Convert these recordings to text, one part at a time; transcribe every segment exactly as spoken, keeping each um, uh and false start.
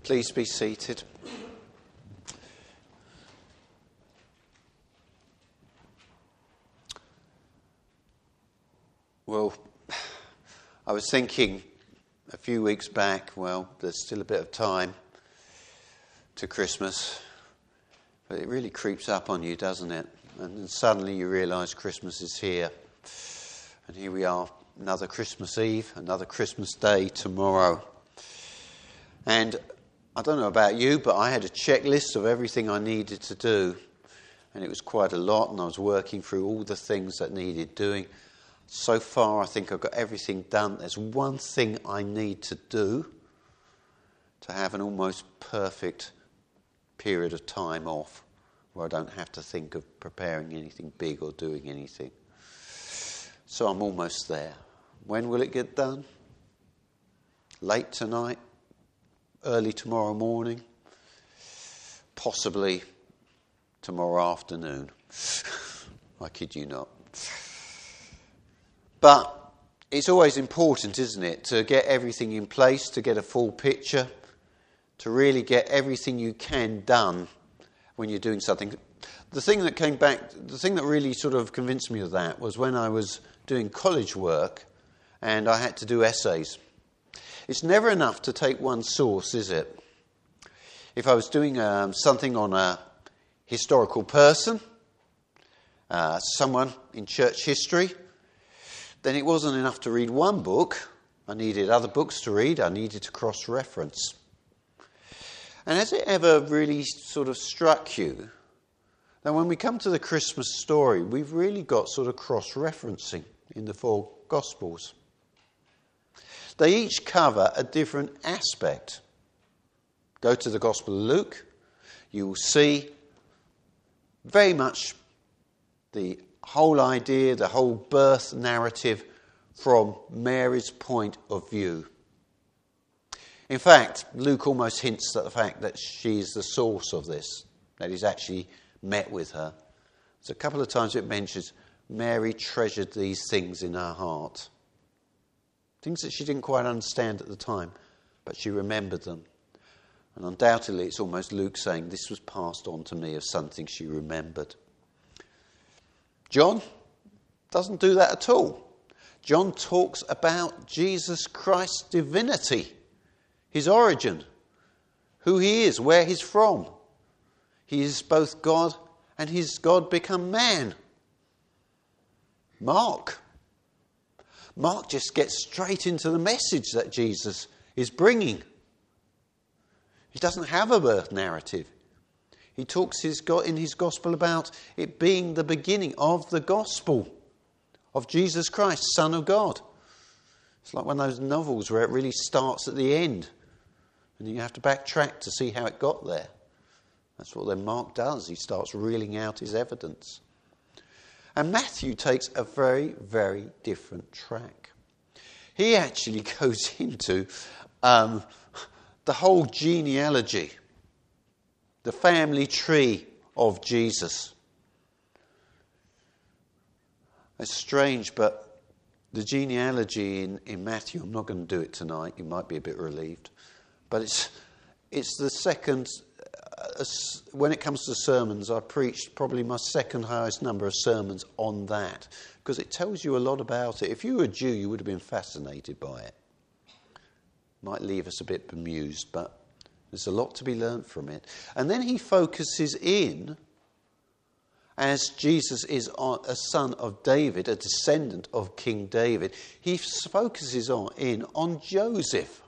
Please be seated. Well, I was thinking a few weeks back, well, there's still a bit of time to Christmas, but it really creeps up on you, doesn't it? And then suddenly you realise Christmas is here. And here we are, another Christmas Eve, another Christmas Day tomorrow. And I don't know about you, but I had a checklist of everything I needed to do. And it was quite a lot, and I was working through all the things that needed doing. So far, I think I've got everything done. There's one thing I need to do to have an almost perfect period of time off where I don't have to think of preparing anything big or doing anything. So I'm almost there. When will it get done? Late tonight? Early tomorrow morning? Possibly tomorrow afternoon. I kid you not. But it's always important, isn't it, to get everything in place, to get a full picture, to really get everything you can done when you're doing something. The thing that came back, the thing that really sort of convinced me of that was when I was doing college work and I had to do essays. It's never enough to take one source, is it? If I was doing um, something on a historical person, uh, someone in church history, then it wasn't enough to read one book. I needed other books to read. I needed to cross-reference. And has it ever really sort of struck you that when we come to the Christmas story, we've really got sort of cross-referencing in the four Gospels? They each cover a different aspect. Go to the Gospel of Luke, you will see very much the whole idea, the whole birth narrative from Mary's point of view. In fact, Luke almost hints at the fact that she's the source of this, that he's actually met with her. So a couple of times it mentions Mary treasured these things in her heart. Things that she didn't quite understand at the time, but she remembered them. And undoubtedly it's almost Luke saying this was passed on to me as something she remembered. John doesn't do that at all. John talks about Jesus Christ's divinity, his origin, who he is, where he's from. He is both God and he's God become man. Mark. Mark just gets straight into the message that Jesus is bringing. He doesn't have a birth narrative. He talks his in his gospel about it being the beginning of the gospel of Jesus Christ, Son of God. It's like one of those novels where it really starts at the end and you have to backtrack to see how it got there. That's what then Mark does. He starts reeling out his evidence. And Matthew takes a very, very different track. He actually goes into um, the whole genealogy, the family tree of Jesus. It's strange, but the genealogy in, in Matthew, I'm not going to do it tonight, you might be a bit relieved, but it's it's the second, uh, when it comes to sermons, I preached probably my second highest number of sermons on that, because it tells you a lot about it. If you were a Jew, you would have been fascinated by it. Might leave us a bit bemused, but there's a lot to be learnt from it. And then he focuses in, as Jesus is a son of David, a descendant of King David, he focuses on in on Joseph.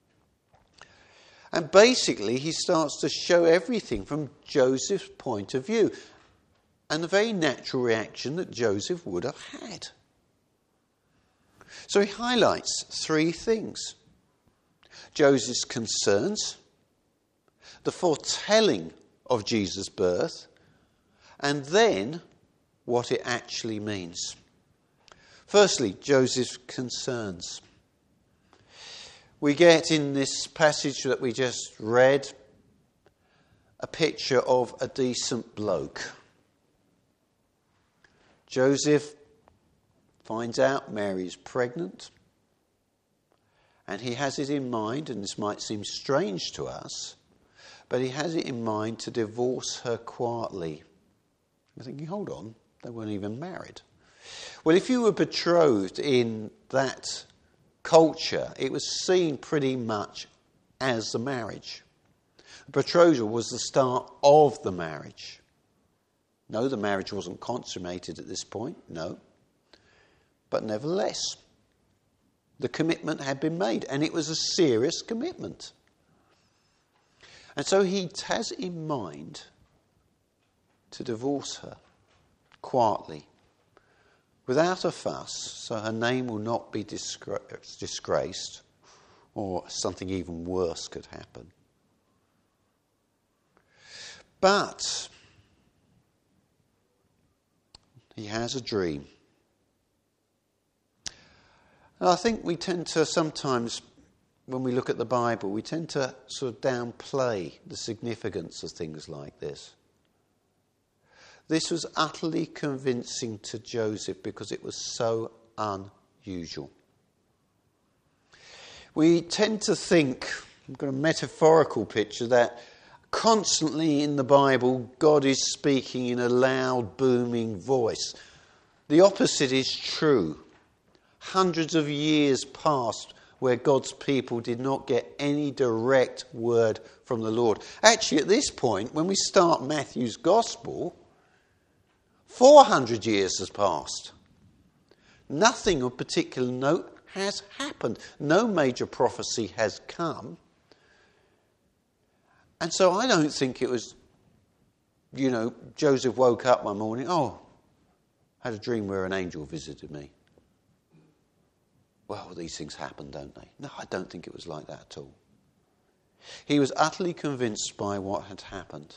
And basically he starts to show everything from Joseph's point of view. And the very natural reaction that Joseph would have had. So he highlights three things. Joseph's concerns, the foretelling of Jesus' birth, and then what it actually means. Firstly, Joseph's concerns. We get in this passage that we just read a picture of a decent bloke. Joseph finds out Mary is pregnant, And he has it in mind, and this might seem strange to us, but he has it in mind to divorce her quietly. You're thinking, hold on, they weren't even married. Well, if you were betrothed in that culture, it was seen pretty much as the marriage. The betrothal was the start of the marriage. No, the marriage wasn't consummated at this point, no. But nevertheless, the commitment had been made, and it was a serious commitment. And so he has in mind to divorce her quietly, without a fuss, so her name will not be disgra- disgraced, or something even worse could happen. But he has a dream. And I think we tend to sometimes, when we look at the Bible, we tend to sort of downplay the significance of things like this. This was utterly convincing to Joseph because it was so unusual. We tend to think, I've got a metaphorical picture, that constantly in the Bible God is speaking in a loud, booming voice. The opposite is true. Hundreds of years passed where God's people did not get any direct word from the Lord. Actually, at this point, when we start Matthew's Gospel, four hundred years has passed. Nothing of particular note has happened. No major prophecy has come. And so I don't think it was, you know, Joseph woke up one morning, oh, I had a dream where an angel visited me. Well, these things happen, don't they? No, I don't think it was like that at all. He was utterly convinced by what had happened.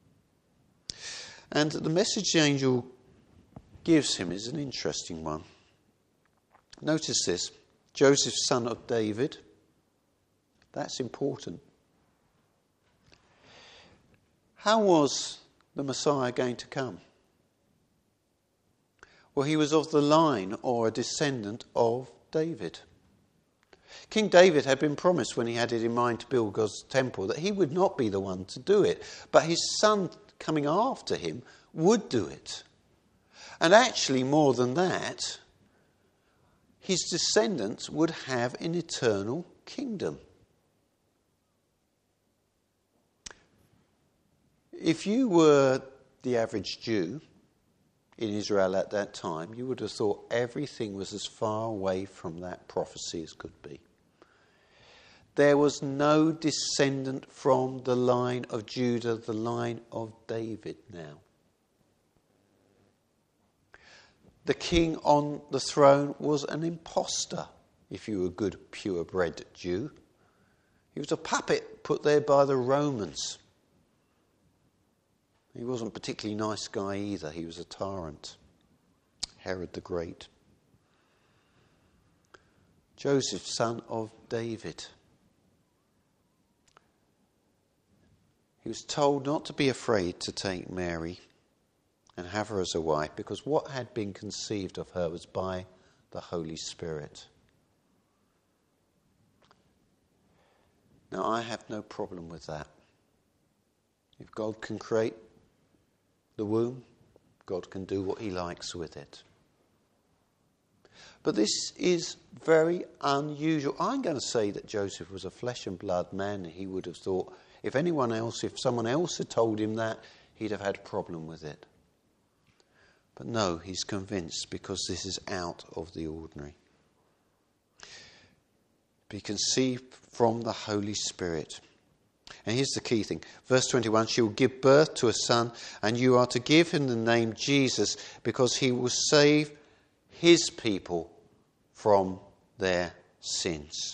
And the message the angel gives him is an interesting one. Notice this. Joseph, son of David. That's important. How was the Messiah going to come? Well, he was of the line or a descendant of David. King David had been promised when he had it in mind to build God's temple that he would not be the one to do it, but his son coming after him would do it. And actually, more than that, his descendants would have an eternal kingdom. If you were the average Jew in Israel at that time, you would have thought everything was as far away from that prophecy as could be. There was no descendant from the line of Judah, the line of David now. The king on the throne was an imposter, if you were a good, purebred Jew. He was a puppet put there by the Romans. He wasn't a particularly nice guy either. He was a tyrant. Herod the Great. Joseph, son of David. He was told not to be afraid to take Mary and have her as a wife, because what had been conceived of her was by the Holy Spirit. Now, I have no problem with that. If God can create the womb, God can do what he likes with it. But this is very unusual. I'm going to say that Joseph was a flesh and blood man. He would have thought, if anyone else, if someone else had told him that, he'd have had a problem with it. But no, he's convinced because this is out of the ordinary. Be conceived from the Holy Spirit. And here's the key thing. Verse twenty-one, she will give birth to a son, and you are to give him the name Jesus, because he will save his people from their sins.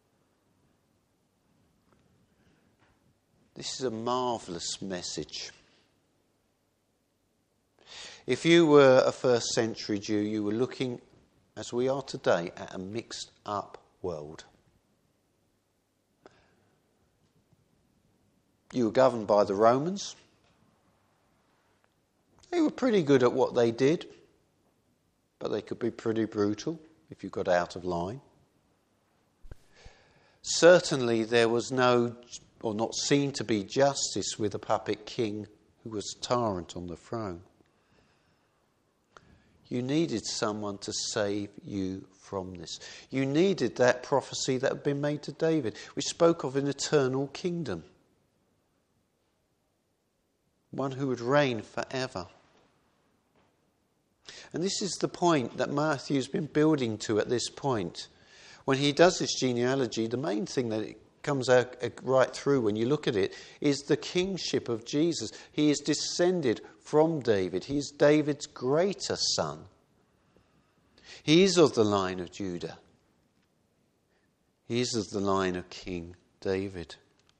This is a marvellous message. If you were a first century Jew, you were looking, as we are today, at a mixed up world. You were governed by the Romans. They were pretty good at what they did, but they could be pretty brutal if you got out of line. Certainly there was no, or not seen to be, justice with a puppet king who was tyrant on the throne. You needed someone to save you from this. You needed that prophecy that had been made to David, which spoke of an eternal kingdom. One who would reign forever. And this is the point that Matthew's been building to at this point. When he does this genealogy, the main thing that it comes out right through when you look at it is the kingship of Jesus. He is descended from David. He is David's greater son. He is of the line of Judah. He is of the line of King David.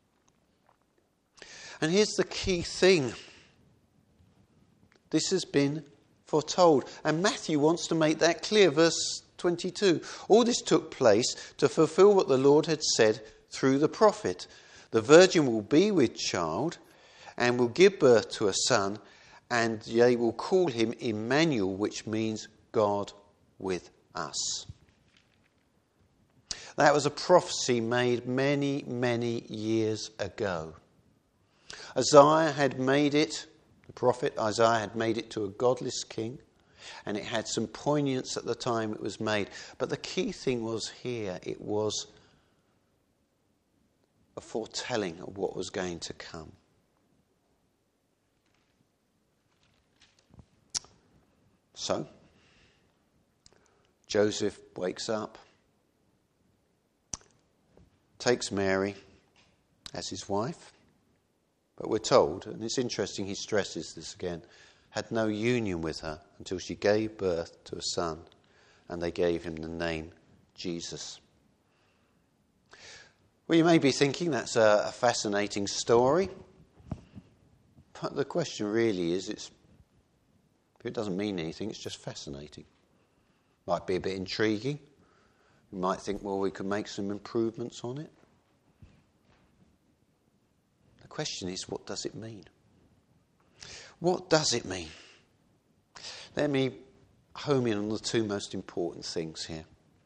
And here's the key thing. This has been foretold. And Matthew wants to make that clear. Verse twenty-two. All this took place to fulfill what the Lord had said through the prophet. The virgin will be with child and will give birth to a son, and they will call him Emmanuel, which means God with us. That was a prophecy made many, many years ago. Isaiah had made it, the prophet Isaiah had made it to a godless king, and it had some poignance at the time it was made. But the key thing was here, it was a foretelling of what was going to come. So, Joseph wakes up, takes Mary as his wife, but we're told, and it's interesting he stresses this again, had no union with her until she gave birth to a son, and they gave him the name Jesus. Well, you may be thinking that's a, a fascinating story, but the question really is, it's, if it doesn't mean anything, it's just fascinating. Might be a bit intriguing. You might think, well, we could make some improvements on it. The question is, what does it mean? What does it mean? Let me home in on the two most important things here.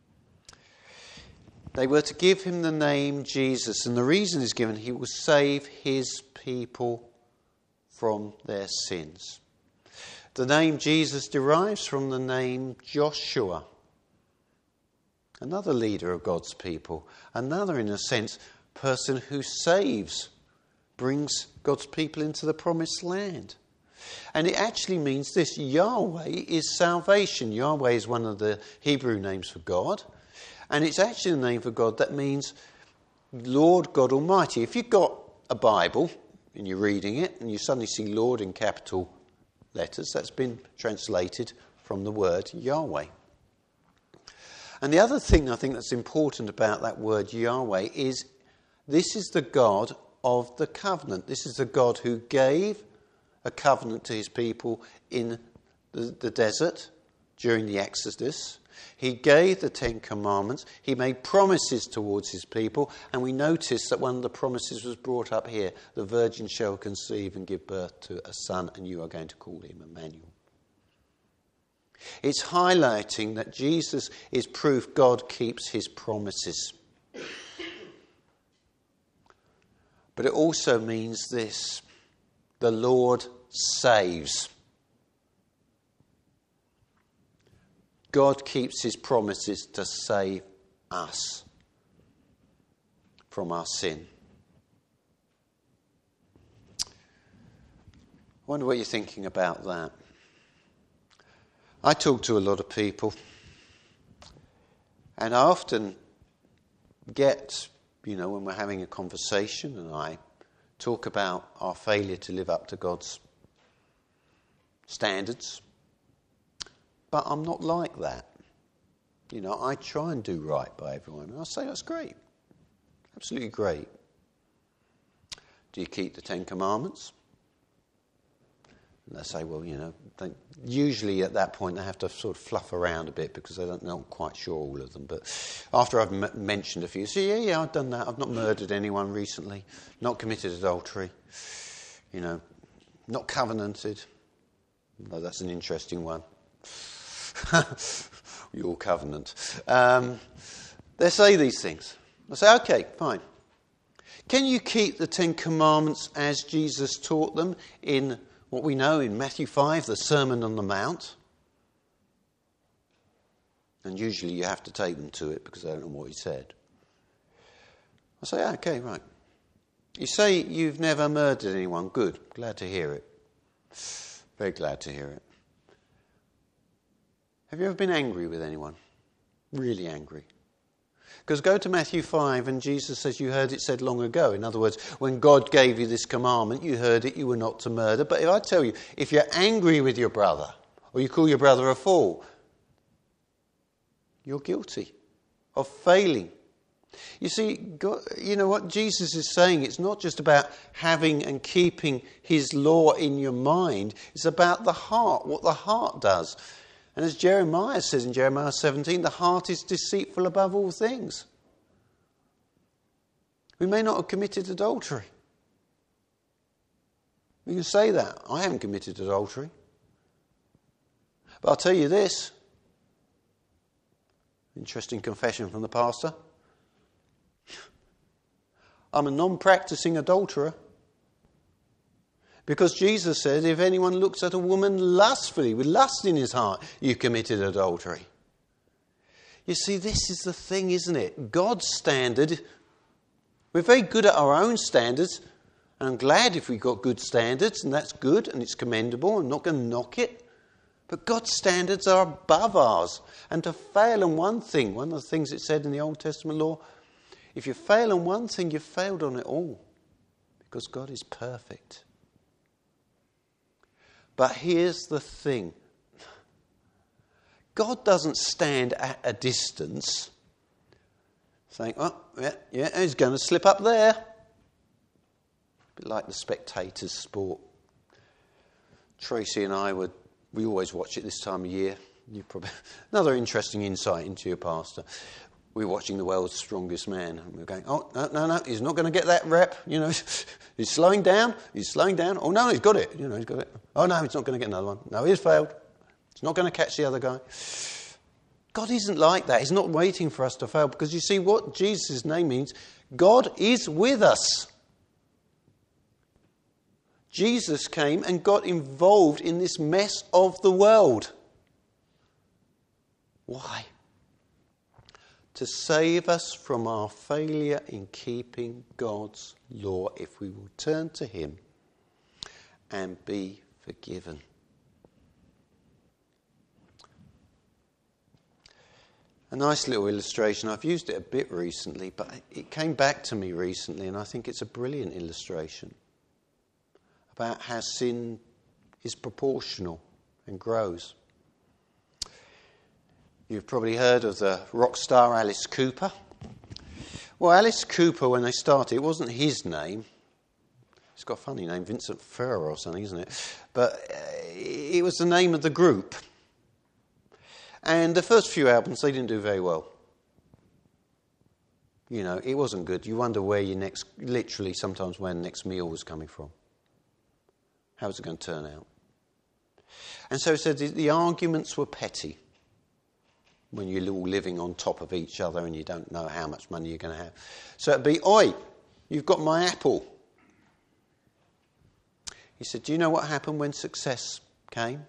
They were to give him the name Jesus, and the reason is given, he will save his people from their sins. The name Jesus derives from the name Joshua, another leader of God's people, another, in a sense, person who saves, brings God's people into the promised land. And it actually means this: Yahweh is salvation. Yahweh is one of the Hebrew names for God. And it's actually a name for God that means Lord God Almighty. If you've got a Bible and you're reading it and you suddenly see Lord in capital letters, that's been translated from the word Yahweh. And the other thing I think that's important about that word Yahweh is this is the God of the covenant. This is the God who gave a covenant to his people in the, the desert during the Exodus. He gave the Ten Commandments. He made promises towards his people. And we notice that one of the promises was brought up here. The virgin shall conceive and give birth to a son, and you are going to call him Emmanuel. It's highlighting that Jesus is proof God keeps his promises. But it also means this: the Lord saves. God keeps his promises to save us from our sin. I wonder what you're thinking about that. I talk to a lot of people, and I often get, you know, when we're having a conversation and I talk about our failure to live up to God's standards. But I'm not like that. You know, I try and do right by everyone. And I say, that's great. Absolutely great. Do you keep the Ten Commandments? And they say, well, you know, they, usually at that point they have to sort of fluff around a bit because they don't, they're not quite sure all of them. But after I've m- mentioned a few, so yeah, yeah, I've done that. I've not murdered anyone recently, not committed adultery, you know, not covenanted. No, that's an interesting one. Your covenant. Um, they say these things. I say, okay, fine. Can you keep the Ten Commandments as Jesus taught them in what we know in Matthew five, the Sermon on the Mount? And usually you have to take them to it because they don't know what he said. I say, okay, right. You say you've never murdered anyone. Good. Glad to hear it. Very glad to hear it. Have you ever been angry with anyone? Really angry? Because go to Matthew five and Jesus says you heard it said long ago. In other words, when God gave you this commandment, you heard it, you were not to murder. But if I tell you, if you're angry with your brother, or you call your brother a fool, you're guilty of failing. You see, God, you know what Jesus is saying? It's not just about having and keeping his law in your mind. It's about the heart, what the heart does. And as Jeremiah says in Jeremiah seventeen, the heart is deceitful above all things. We may not have committed adultery. We can say that. I haven't committed adultery. But I'll tell you this. Interesting confession from the pastor. I'm a non-practicing adulterer. Because Jesus said, if anyone looks at a woman lustfully, with lust in his heart, you've committed adultery. You see, this is the thing, isn't it? God's standard, we're very good at our own standards, and I'm glad if we've got good standards, and that's good, and it's commendable, I'm not going to knock it. But God's standards are above ours. And to fail on one thing, one of the things it said in the Old Testament law, if you fail on one thing, you've failed on it all. Because God is perfect. But here's the thing. God doesn't stand at a distance saying, oh, yeah, yeah, he's going to slip up there. A bit like the Spectators sport. Tracy and I would, we always watch it this time of year. You probably another interesting insight into your pastor. We're watching The World's Strongest Man, and we're going, oh, no, no, no, he's not going to get that rep, you know, he's slowing down, he's slowing down, oh, no, he's got it, you know, he's got it. Oh, no, he's not going to get another one. No, he's failed. He's not going to catch the other guy. God isn't like that. He's not waiting for us to fail, because you see what Jesus' name means, God is with us. Jesus came and got involved in this mess of the world. Why? To save us from our failure in keeping God's law if we will turn to him and be forgiven. A nice little illustration. I've used it a bit recently, but it came back to me recently, and I think it's a brilliant illustration about how sin is proportional and grows. You've probably heard of the rock star Alice Cooper. Well, Alice Cooper, when they started, it wasn't his name. It's got a funny name, Vincent Ferrer or something, isn't it? But uh, it was the name of the group. And the first few albums, they didn't do very well. You know, it wasn't good. You wonder where your next, literally sometimes where the next meal was coming from. How was it going to turn out? And so it said the arguments were petty. When you're all living on top of each other and you don't know how much money you're going to have. So it'd be, oi, you've got my apple. He said, do you know what happened when success came?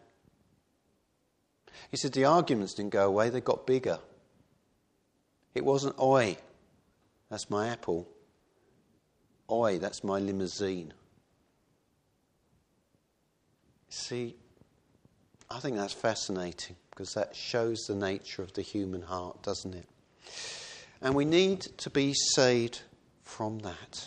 He said, the arguments didn't go away, they got bigger. It wasn't, oi, that's my apple. Oi, that's my limousine. See, I think that's fascinating, because that shows the nature of the human heart, doesn't it? And we need to be saved from that.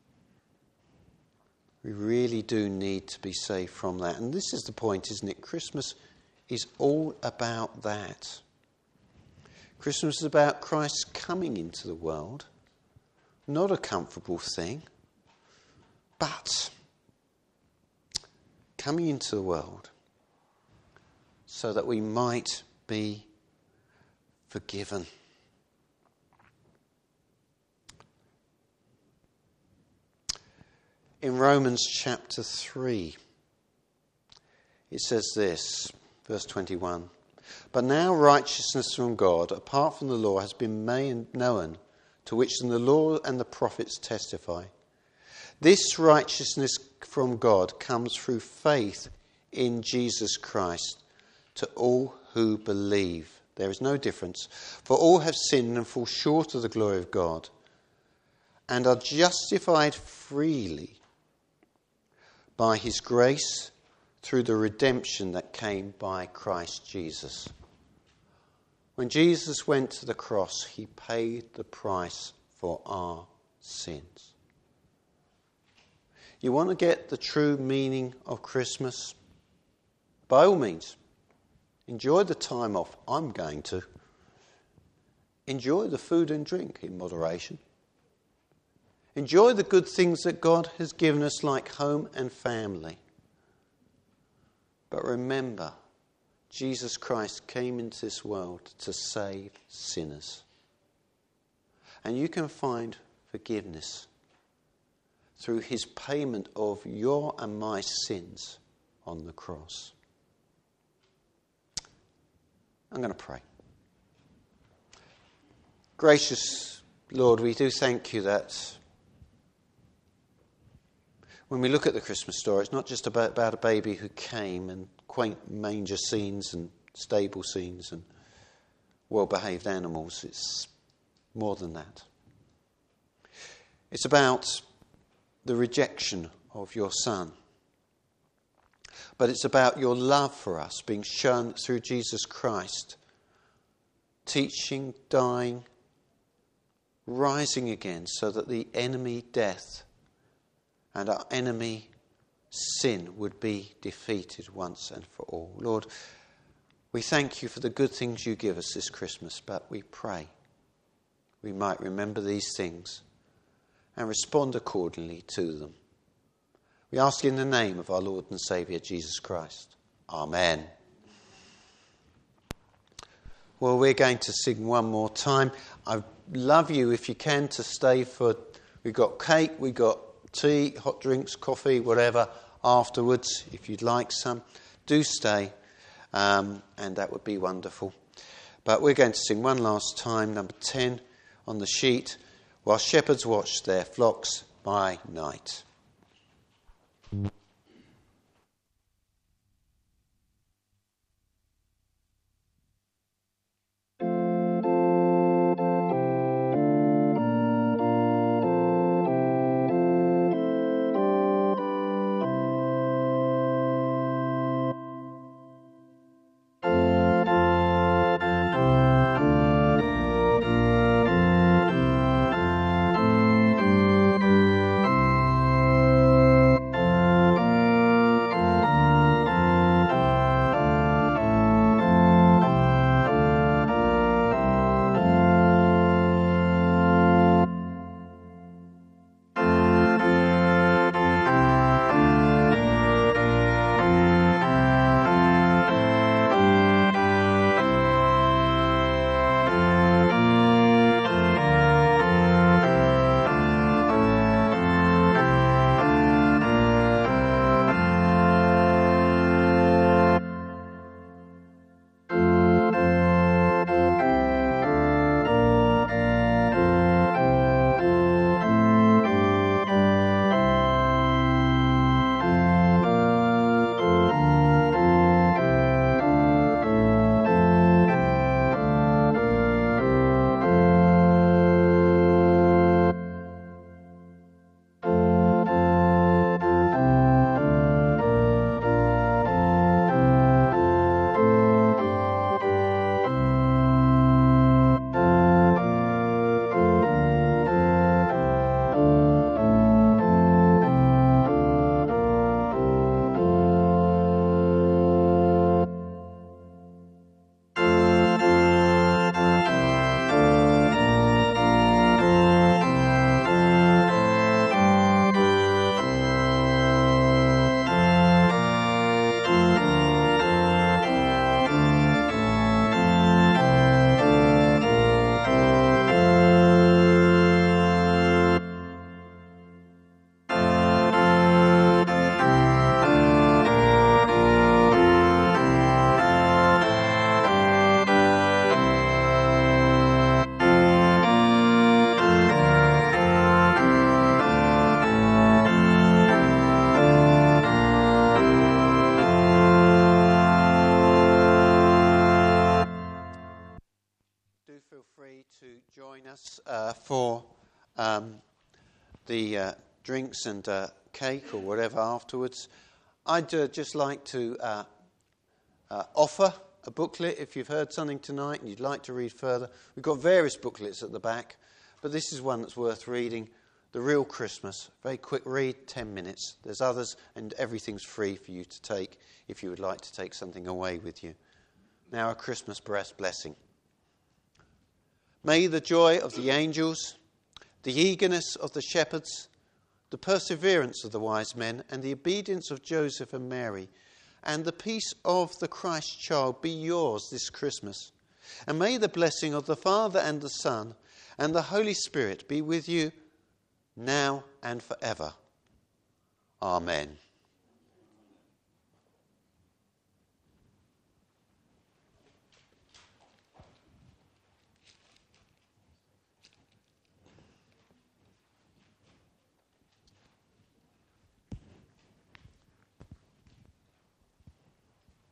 We really do need to be saved from that. And this is the point, isn't it? Christmas is all about that. Christmas is about Christ coming into the world. Not a comfortable thing, but coming into the world so that we might be forgiven. In Romans chapter three, it says this, verse twenty-one, but now righteousness from God, apart from the law, has been made known, to which the law and the prophets testify. This righteousness from God comes through faith in Jesus Christ to all who believe. There is no difference. For all have sinned and fall short of the glory of God, and are justified freely by his grace through the redemption that came by Christ Jesus. When Jesus went to the cross, he paid the price for our sins. You want to get the true meaning of Christmas? By all means, enjoy the time off. I'm going to. Enjoy the food and drink in moderation. Enjoy the good things that God has given us, like home and family. But remember, Jesus Christ came into this world to save sinners. And you can find forgiveness through his payment of your and my sins on the cross. I'm going to pray. Gracious Lord, we do thank you that when we look at the Christmas story, it's not just about, about a baby who came and quaint manger scenes and stable scenes and well-behaved animals. It's more than that. It's about the rejection of your Son. But it's about your love for us being shown through Jesus Christ, teaching, dying, rising again, so that the enemy death and our enemy sin would be defeated once and for all. Lord, we thank you for the good things you give us this Christmas, but we pray we might remember these things and respond accordingly to them. We ask in the name of our Lord and Saviour, Jesus Christ. Amen. Well, we're going to sing one more time. I'd love you, if you can, to stay for... We've got cake, we've got tea, hot drinks, coffee, whatever, afterwards. If you'd like some, do stay, um, and that would be wonderful. But we're going to sing one last time, number ten on the sheet, While Shepherds Watch Their Flocks by Night. uh, for um, the uh, drinks and uh, cake or whatever afterwards, I'd uh, just like to uh, uh, offer a booklet if you've heard something tonight and you'd like to read further. We've got various booklets at the back, but this is one that's worth reading. The Real Christmas. Very quick read, ten minutes. There's others, and everything's free for you to take if you would like to take something away with you. Now a Christmas blessing. May the joy of the angels, the eagerness of the shepherds, the perseverance of the wise men, and the obedience of Joseph and Mary, and the peace of the Christ child be yours this Christmas. And may the blessing of the Father and the Son and the Holy Spirit be with you now and forever. Amen.